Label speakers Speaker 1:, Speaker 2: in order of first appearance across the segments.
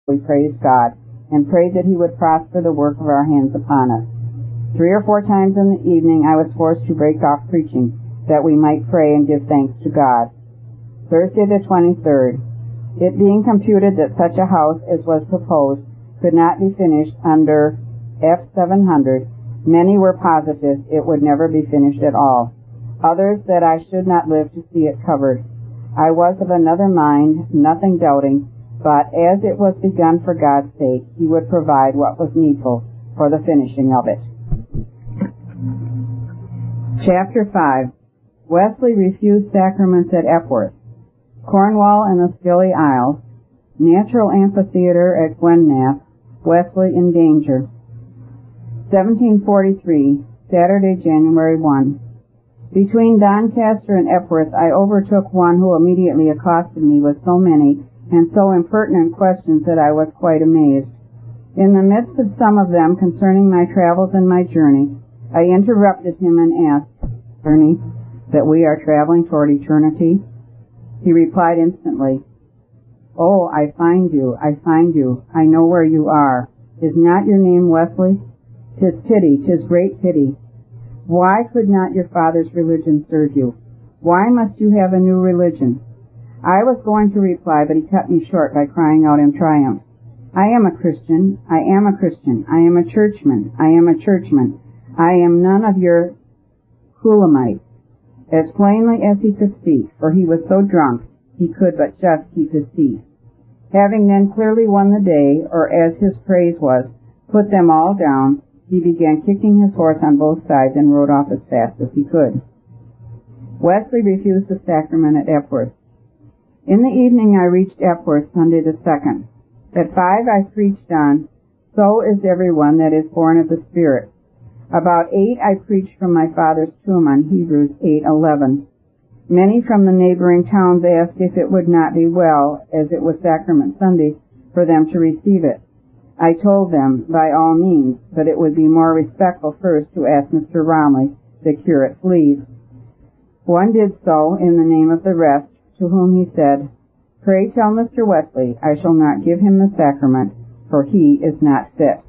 Speaker 1: We praised God and prayed that he would prosper the work of our hands upon us. 3 or 4 times in the evening I was forced to break off preaching, that we might pray and give thanks to God. Thursday the 23rd. It being computed that such a house as was proposed could not be finished under F700, many were positive it would never be finished at all. Others that I should not live to see it covered. I was of another mind, nothing doubting, but as it was begun for God's sake, he would provide what was needful for the finishing of it. Chapter 5. Wesley refused sacraments at Epworth. Cornwall and the Scilly Isles. Natural amphitheater at Gwynnaff. Wesley in danger. 1743, Saturday, January 1. Between Doncaster and Epworth, I overtook one who immediately accosted me with so many and so impertinent questions that I was quite amazed. In the midst of some of them concerning my travels and my journey, I interrupted him and asked, "Ernie, that we are traveling toward eternity?" He replied instantly, "Oh, I find you, I know where you are. Is not your name Wesley? 'Tis pity, 'tis great pity. Why could not your father's religion serve you? Why must you have a new religion?" I was going to reply, but he cut me short by crying out in triumph, "I am a Christian, I am a Christian, I am a churchman, I am a churchman. I am none of your Hoolamites," as plainly as he could speak, for he was so drunk he could but just keep his seat. Having then clearly won the day, or as his phrase was, put them all down, he began kicking his horse on both sides and rode off as fast as he could. Wesley refused the sacrament at Epworth. In the evening I reached Epworth Sunday the 2nd. At 5 I preached on, "So is everyone that is born of the Spirit." About 8 I preached from my father's tomb on Hebrews 8:11. Many from the neighboring towns asked if it would not be well, as it was Sacrament Sunday, for them to receive it. I told them, by all means, but it would be more respectful first to ask Mr. Romley, the curate's leave. One did so in the name of the rest, to whom he said, "Pray tell Mr. Wesley I shall not give him the sacrament, for he is not fit."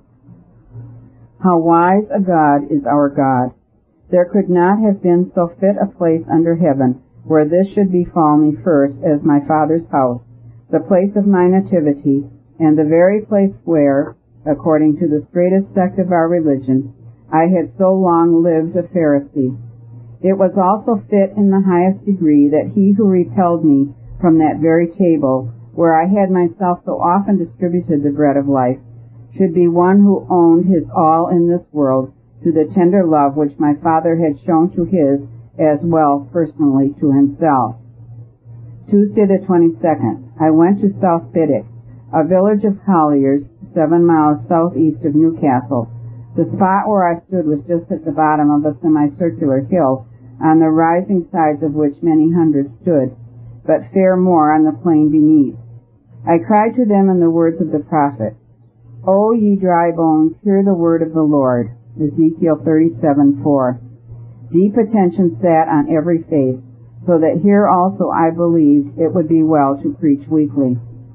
Speaker 1: How wise a God is our God! There could not have been so fit a place under heaven where this should befall me first as my father's house, the place of my nativity, and the very place where, according to the straitest sect of our religion, I had so long lived a Pharisee. It was also fit in the highest degree that he who repelled me from that very table, where I had myself so often distributed the bread of life, should be one who owned his all in this world to the tender love which my father had shown to his, as well personally to himself. Tuesday the 22nd, I went to South Biddick, a village of colliers 7 miles southeast of Newcastle. The spot where I stood was just at the bottom of a semicircular hill, on the rising sides of which many hundreds stood, but fair more on the plain beneath. I cried to them in the words of the prophet, "O ye dry bones, hear the word of the Lord." Ezekiel 37:4. Deep attention sat on every face, so that here also I believed it would be well to preach weekly.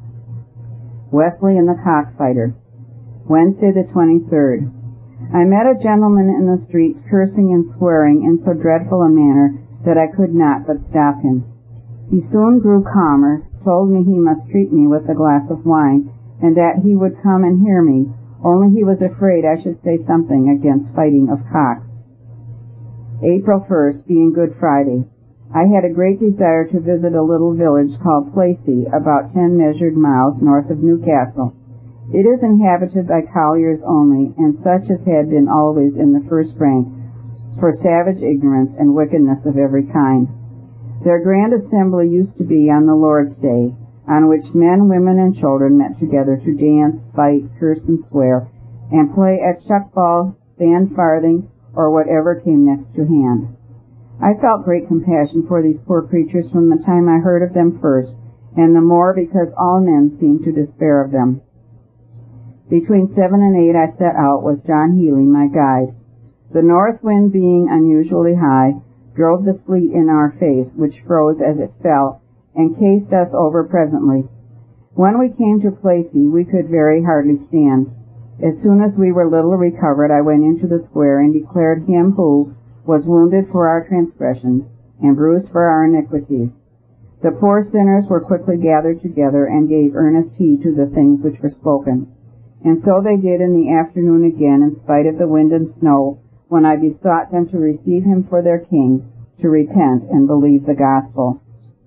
Speaker 1: Wesley and the Cockfighter. Wednesday the 23rd. I met a gentleman in the streets cursing and swearing in so dreadful a manner that I could not but stop him. He soon grew calmer, told me he must treat me with a glass of wine, and that he would come and hear me, only he was afraid I should say something against fighting of cocks. April 1st, being Good Friday. I had a great desire to visit a little village called Placey, about 10 measured miles north of Newcastle. It is inhabited by colliers only, and such as had been always in the first rank for savage ignorance and wickedness of every kind. Their grand assembly used to be on the Lord's Day, on which men, women, and children met together to dance, fight, curse, and swear, and play at chuck-ball, span farthing, or whatever came next to hand. I felt great compassion for these poor creatures from the time I heard of them first, and the more because all men seemed to despair of them. Between 7 and 8 I set out with John Healy, my guide. The north wind being unusually high, drove the sleet in our face, which froze as it fell, and cased us over presently. When we came to Plassey, we could very hardly stand. As soon as we were little recovered, I went into the square and declared him who was wounded for our transgressions and bruised for our iniquities. The poor sinners were quickly gathered together and gave earnest heed to the things which were spoken. And so they did in the afternoon again, in spite of the wind and snow, when I besought them to receive him for their king, to repent and believe the gospel.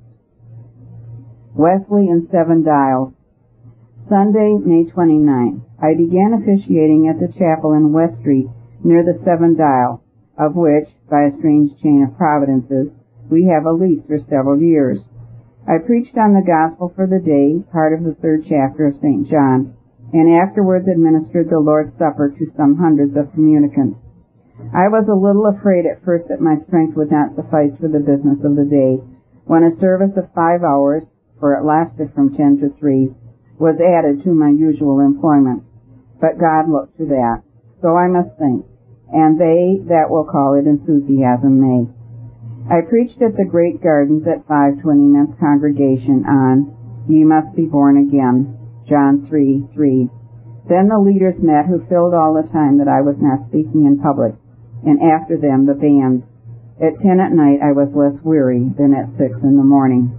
Speaker 1: Wesley and Seven Dials. Sunday, May 29. I began officiating at the chapel in West Street near the Seven Dial, of which, by a strange chain of providences, we have a lease for several years. I preached on the gospel for the day, part of the 3rd chapter of St. John, and afterwards administered the Lord's Supper to some hundreds of communicants. I was a little afraid at first that my strength would not suffice for the business of the day, when a service of 5 hours, for it lasted from 10 to 3, was added to my usual employment. But God looked to that. So I must think, and they that will call it enthusiasm may. I preached at the Great Gardens at 520 men's congregation on Ye Must Be Born Again, John 3:3. Then the leaders met, who filled all the time that I was not speaking in public, and after them the bands. At 10 at night I was less weary than at 6 in the morning.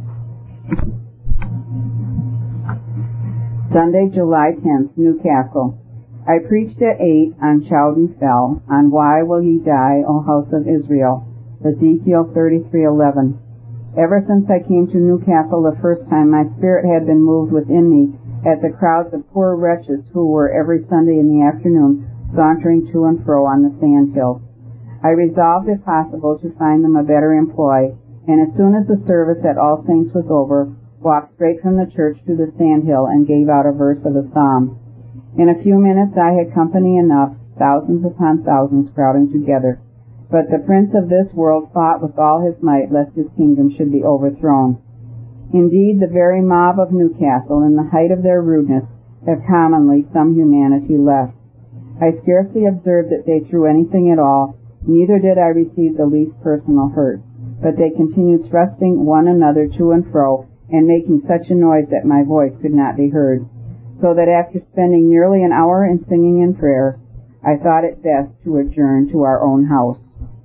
Speaker 1: Sunday, July 10th, Newcastle. I preached at 8 on Chowden Fell, on Why Will Ye Die, O House of Israel, Ezekiel 33:11. Ever since I came to Newcastle the first time, my spirit had been moved within me at the crowds of poor wretches who were every Sunday in the afternoon sauntering to and fro on the sand hill. I resolved, if possible, to find them a better employ, and as soon as the service at All Saints was over, walked straight from the church to the sand hill and gave out a verse of a psalm. In a few minutes I had company enough, thousands upon thousands crowding together. But the prince of this world fought with all his might lest his kingdom should be overthrown. Indeed, the very mob of Newcastle, in the height of their rudeness, have commonly some humanity left. I scarcely observed that they threw anything at all, neither did I receive the least personal hurt, but they continued thrusting one another to and fro, and making such a noise that my voice could not be heard, so that after spending nearly an hour in singing and prayer, I thought it best to adjourn to our own house.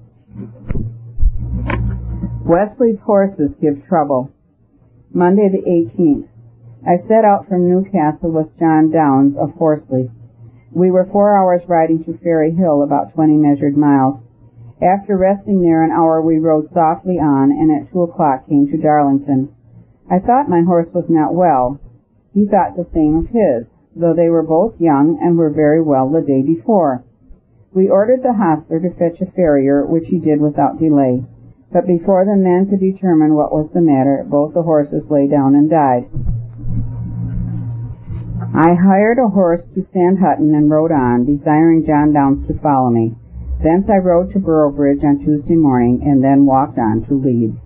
Speaker 1: Wesley's horses give trouble. Monday the 18th. I set out from Newcastle with John Downs of Horsley. We were 4 hours riding to Ferry Hill, about 20 measured miles. After resting there an hour, we rode softly on, and at 2 o'clock came to Darlington. I thought my horse was not well. He thought the same of his, though they were both young and were very well the day before. We ordered the hostler to fetch a farrier, which he did without delay. But before the men could determine what was the matter, both the horses lay down and died. I hired a horse to Sandhutton and rode on, desiring John Downs to follow me. Thence I rode to Boroughbridge on Tuesday morning, and then walked on to Leeds.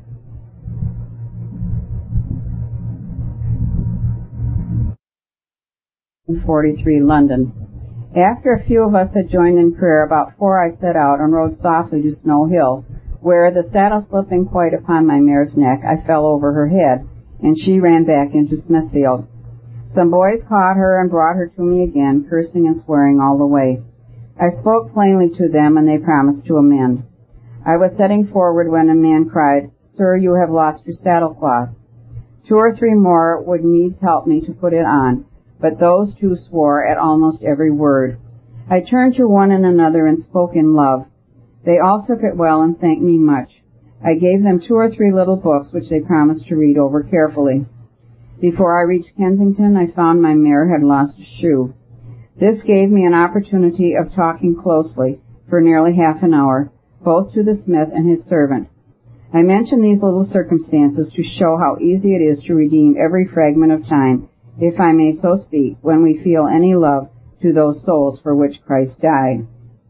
Speaker 1: In 43 London. After a few of us had joined in prayer, about 4 I set out and rode softly to Snow Hill, where, the saddle slipping quite upon my mare's neck, I fell over her head, and she ran back into Smithfield. Some boys caught her and brought her to me again, cursing and swearing all the way. I spoke plainly to them, and they promised to amend. I was setting forward when a man cried, "Sir, you have lost your saddlecloth." 2 or 3 more would needs help me to put it on, but those 2 swore at almost every word. I turned to one and another and spoke in love. They all took it well and thanked me much. I gave them 2 or 3 little books which they promised to read over carefully. Before I reached Kensington, I found my mare had lost a shoe. This gave me an opportunity of talking closely for nearly half an hour, both to the smith and his servant. I mention these little circumstances to show how easy it is to redeem every fragment of time, if I may so speak, when we feel any love to those souls for which Christ died.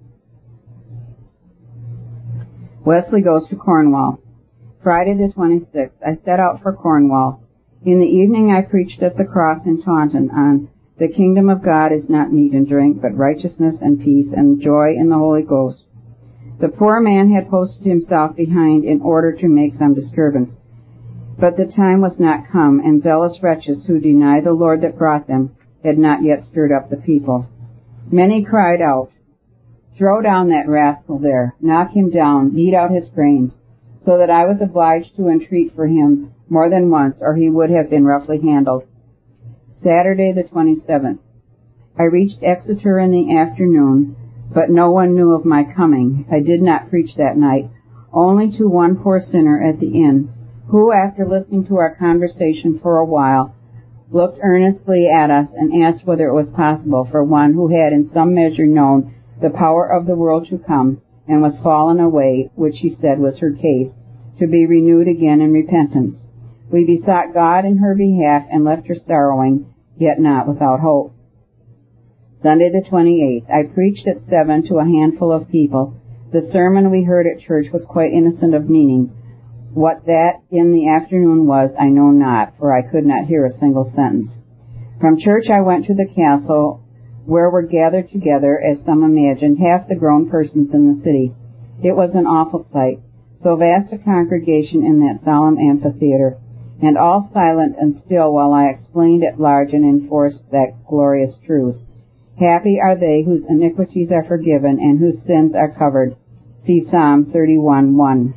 Speaker 1: Wesley goes to Cornwall. Friday the 26th, I set out for Cornwall. In the evening I preached at the cross in Taunton on "The kingdom of God is not meat and drink, but righteousness and peace and joy in the Holy Ghost." The poor man had posted himself behind in order to make some disturbance, But the time was not come, and zealous wretches who deny the Lord that brought them had not yet stirred up the people. Many cried out, "Throw down that rascal there, knock him down, beat out his brains," so that I was obliged to entreat for him more than once, or he would have been roughly handled. Saturday the 27th. I reached Exeter in the afternoon, but no one knew of my coming. I did not preach that night, only to one poor sinner at the inn, who, after listening to our conversation for a while, looked earnestly at us and asked whether it was possible for one who had in some measure known the power of the world to come, and was fallen away, which he said was her case, to be renewed again in repentance. We besought God in her behalf and left her sorrowing, yet not without hope. Sunday the 28th. I preached at 7 to a handful of people. The sermon we heard at church was quite innocent of meaning. What that in the afternoon was, I know not, for I could not hear a single sentence. From church I went to the castle, where were gathered together, as some imagined, half the grown persons in the city. It was an awful sight, so vast a congregation in that solemn amphitheater, and all silent and still while I explained at large and enforced that glorious truth. Happy are they whose iniquities are forgiven and whose sins are covered. See Psalm 31:1.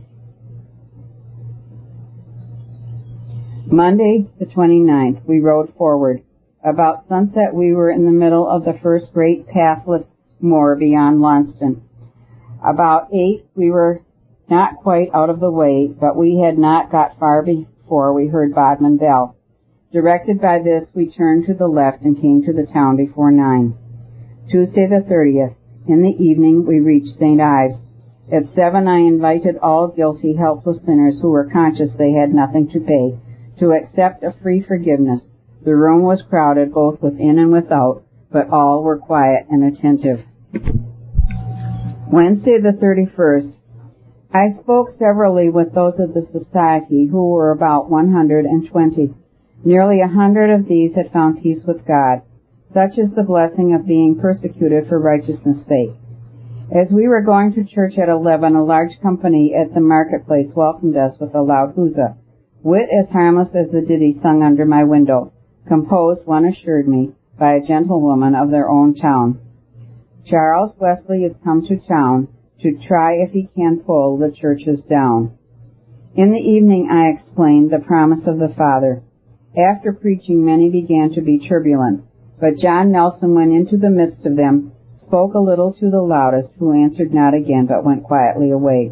Speaker 1: Monday, the 29th, we rode forward. About sunset we were in the middle of the first great pathless moor beyond Launceston. About 8 we were not quite out of the way, but we had not got far before we heard Bodmin Bell. Directed by this, we turned to the left and came to the town before 9. Tuesday the 30th. In the evening we reached St. Ives. At 7 I invited all guilty, helpless sinners who were conscious they had nothing to pay to accept a free forgiveness. The room was crowded both within and without, but all were quiet and attentive. Wednesday the 31st. I spoke severally with those of the society, who were about 120. Nearly 100 of these had found peace with God. Such is the blessing of being persecuted for righteousness' sake. As we were going to church at 11, a large company at the marketplace welcomed us with a loud huzza. Wit as harmless as the ditty sung under my window, composed, one assured me, by a gentlewoman of their own town. Charles Wesley is come to town to try if he can pull the churches down. In the evening I explained the promise of the Father. After preaching, many began to be turbulent, but John Nelson went into the midst of them, spoke a little to the loudest, who answered not again, but went quietly away.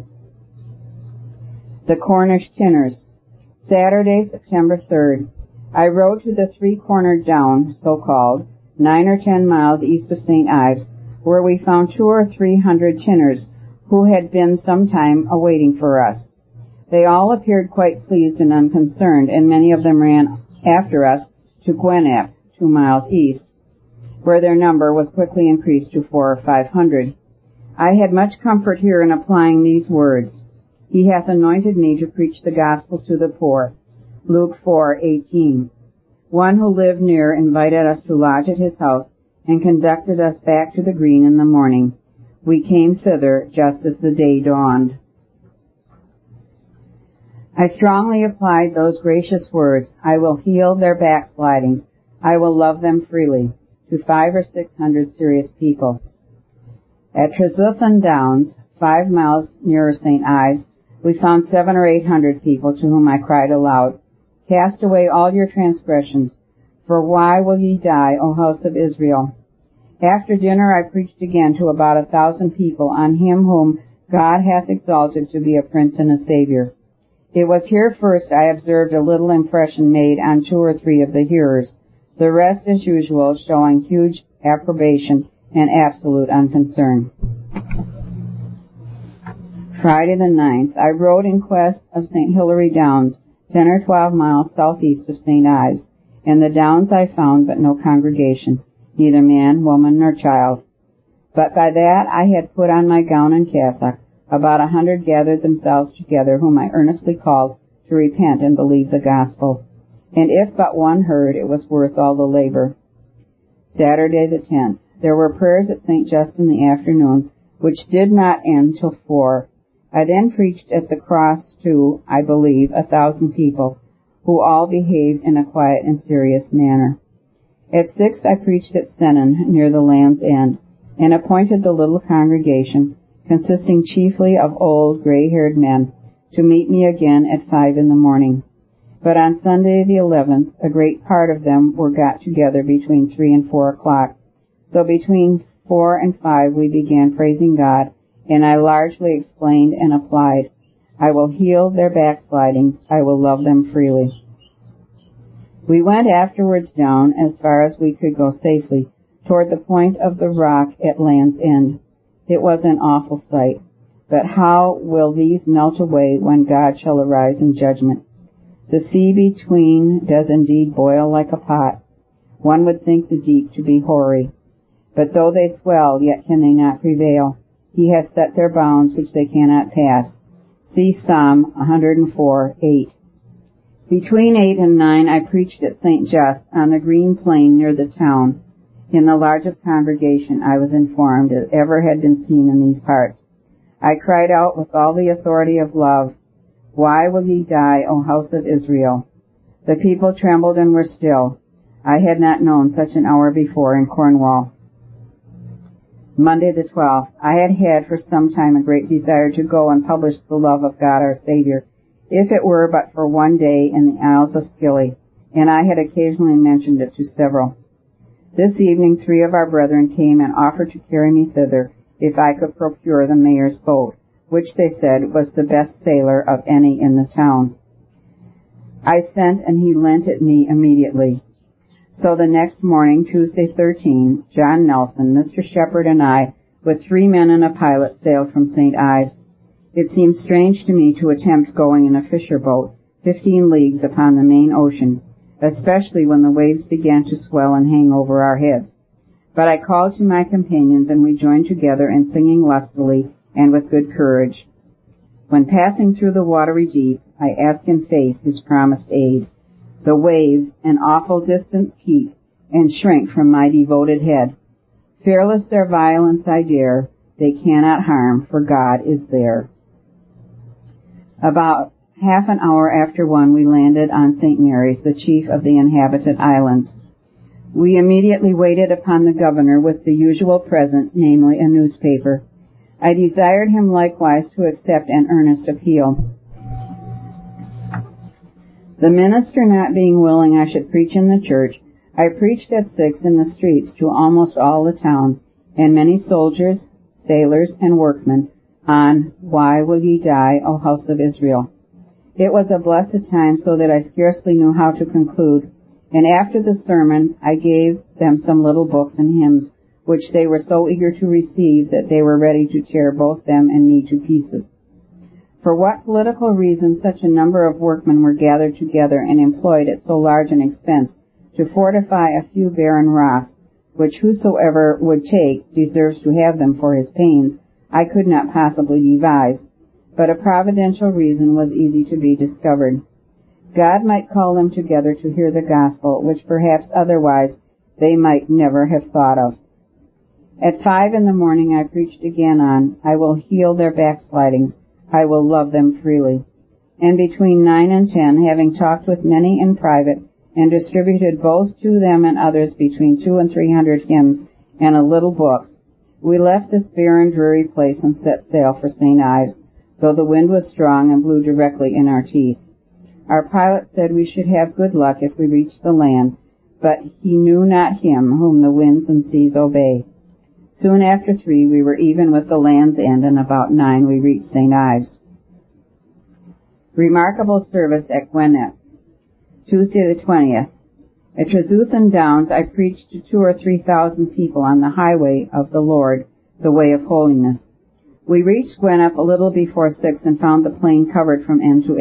Speaker 1: The Cornish Tinners. Saturday, September 3rd. I rode to the three-cornered down, so-called, 9 or 10 miles east of St. Ives, where we found 200 or 300 tinners, who had been some time awaiting for us. They all appeared quite pleased and unconcerned, and many of them ran after us to Gwenap, 2 miles east, where their number was quickly increased to 400 or 500. I had much comfort here in applying these words. He hath anointed me to preach the gospel to the poor. Luke 4:18. One who lived near invited us to lodge at his house and conducted us back to the green in the morning. We came thither just as the day dawned. I strongly applied those gracious words, I will heal their backslidings, I will love them freely, to 500 or 600 serious people. At Trezuthan Downs, 5 miles nearer St. Ives, we found 700 or 800 people, to whom I cried aloud, Cast away all your transgressions, for why will ye die, O house of Israel? After dinner I preached again to about 1,000 people on him whom God hath exalted to be a prince and a savior. It was here first I observed a little impression made on 2 or 3 of the hearers, the rest as usual showing huge approbation and absolute unconcern. Friday the 9th, I rode in quest of St. Hilary Downs, 10 or 12 miles southeast of St. Ives. In the Downs I found but no congregation, neither man, woman, nor child. But by that I had put on my gown and cassock. About 100 gathered themselves together, whom I earnestly called to repent and believe the gospel. And if but one heard, it was worth all the labor. Saturday the 10th. There were prayers at St. Just in the afternoon, which did not end till 4. I then preached at the cross to, I believe, 1,000 people, who all behaved in a quiet and serious manner. At 6 I preached at Senon, near the Land's End, and appointed the little congregation, consisting chiefly of old, gray-haired men, to meet me again at 5 in the morning. But on Sunday the 11th, a great part of them were got together between 3 and 4 o'clock. So between 4 and 5 we began praising God, and I largely explained and applied, I will heal their backslidings, I will love them freely. We went afterwards down, as far as we could go safely, toward the point of the rock at Land's End. It was an awful sight. But how will these melt away when God shall arise in judgment? The sea between does indeed boil like a pot. One would think the deep to be hoary. But though they swell, yet can they not prevail. He hath set their bounds which they cannot pass. See Psalm 104:8. Between 8 and 9 I preached at St. Just on the green plain near the town, in the largest congregation, I was informed, that ever had been seen in these parts. I cried out with all the authority of love, Why will ye die, O house of Israel? The people trembled and were still. I had not known such an hour before in Cornwall. Monday the 12th. I had had for some time a great desire to go and publish the love of God our Savior, if it were but for one day in the Isles of Scilly, and I had occasionally mentioned it to several. This evening 3 of our brethren came and offered to carry me thither if I could procure the mayor's boat, which they said was the best sailor of any in the town. I sent, and he lent it me immediately. So the next morning, Tuesday 13, John Nelson, Mr. Shepherd, and I, with 3 men and a pilot, sailed from St. Ives. It seemed strange to me to attempt going in a fisher boat 15 leagues upon the main ocean, especially when the waves began to swell and hang over our heads. But I called to my companions, and we joined together in singing lustily and with good courage. When passing through the watery deep, I ask in faith his promised aid. The waves an awful distance keep, and shrink from my devoted head. Fearless their violence I dare, they cannot harm, for God is there. About half an hour after 1 we landed on St. Mary's, the chief of the inhabited islands. We immediately waited upon the governor with the usual present, namely a newspaper. I desired him likewise to accept an earnest appeal. The minister not being willing I should preach in the church, I preached at 6 in the streets to almost all the town, and many soldiers, sailors, and workmen, on Why will ye die, O house of Israel? It was a blessed time, so that I scarcely knew how to conclude, and after the sermon I gave them some little books and hymns, which they were so eager to receive that they were ready to tear both them and me to pieces. For what political reason such a number of workmen were gathered together and employed at so large an expense to fortify a few barren rocks, which whosoever would take deserves to have them for his pains, I could not possibly devise, but a providential reason was easy to be discovered. God might call them together to hear the gospel, which perhaps otherwise they might never have thought of. At 5 in the morning I preached again on, I will heal their backslidings, I will love them freely. And between 9 and 10, having talked with many in private, and distributed both to them and others between 200 and 300 hymns and a little books, we left this barren, dreary place and set sail for St. Ives, though the wind was strong and blew directly in our teeth. Our pilot said we should have good luck if we reached the land, but he knew not him whom the winds and seas obey. Soon after 3 we were even with the Land's End, and about 9 we reached St. Ives. Remarkable service at Gwenet. Tuesday the 20th. At Trezuthen Downs I preached to 2,000 or 3,000 people on the highway of the Lord, the way of holiness. We reached Gwenet a little before 6 and found the plain covered from end to